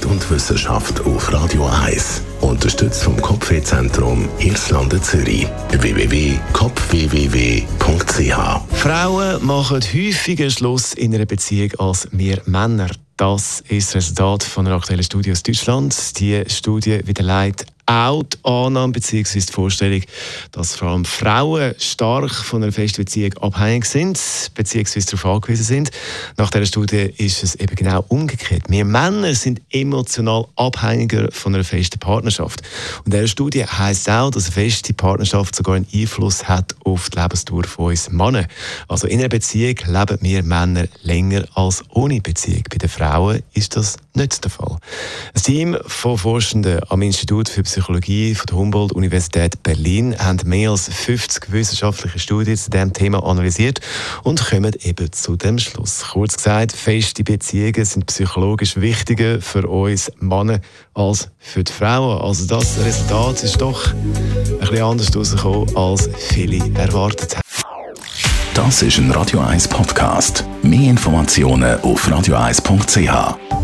Gesundheit und Wissenschaft auf Radio 1. Unterstützt vom Kopfwehzentrum Irlande Zürich. www.kopfwww.ch. Frauen machen häufiger Schluss in einer Beziehung als wir Männer. Das ist das Resultat von einer aktuellen Studie aus Deutschland. Die Studie widerlegt auch die Annahme bzw. die Vorstellung, dass vor allem Frauen stark von einer festen Beziehung abhängig sind bzw. darauf angewiesen sind. Nach dieser Studie ist es eben genau umgekehrt. Wir Männer sind emotional abhängiger von einer festen Partnerschaft. Und diese Studie heisst auch, dass eine feste Partnerschaft sogar einen Einfluss hat auf die Lebensdauer von uns Männern. Also in einer Beziehung leben wir Männer länger als ohne Beziehung. Bei den Frauen ist das nicht der Fall. Ein Team von Forschenden am Institut für Psychologie von der Humboldt-Universität Berlin haben mehr als 50 wissenschaftliche Studien zu diesem Thema analysiert und kommen eben zu dem Schluss. Kurz gesagt, feste Beziehungen sind psychologisch wichtiger für uns Männer als für die Frauen. Also das Resultat ist doch ein bisschen anders herausgekommen, als viele erwartet haben. Das ist ein Radio 1 Podcast. Mehr Informationen auf radio1.ch.